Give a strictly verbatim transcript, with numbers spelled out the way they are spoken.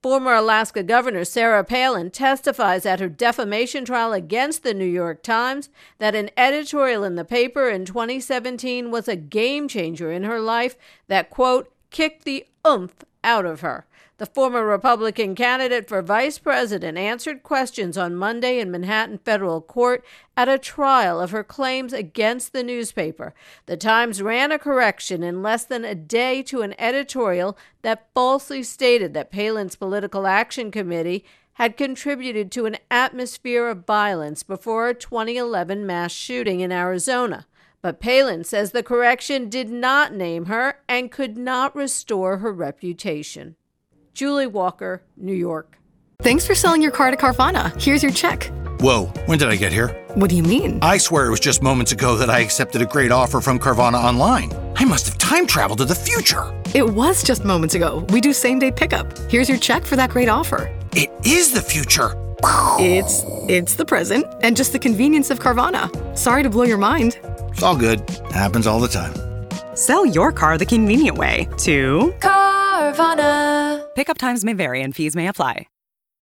Former Alaska Governor Sarah Palin testifies at her defamation trial against the New York Times that an editorial in the paper in twenty seventeen was a game changer in her life that, quote, kicked the oomph out of her. The former Republican candidate for vice president answered questions on Monday in Manhattan federal court at a trial of her claims against the newspaper. The Times ran a correction in less than a day to an editorial that falsely stated that Palin's Political Action Committee had contributed to an atmosphere of violence before a twenty eleven mass shooting in Arizona. But Palin says the correction did not name her and could not restore her reputation. Julie Walker, New York. Thanks for selling your car to Carvana. Here's your check. Whoa, when did I get here? What do you mean? I swear it was just moments ago that I accepted a great offer from Carvana online. I must have time traveled to the future. It was just moments ago. We do same-day pickup. Here's your check for that great offer. It is the future. It's it's the present and just the convenience of Carvana. Sorry to blow your mind. It's all good. Happens all the time. Sell your car the convenient way to Carvana. Pickup times may vary and fees may apply.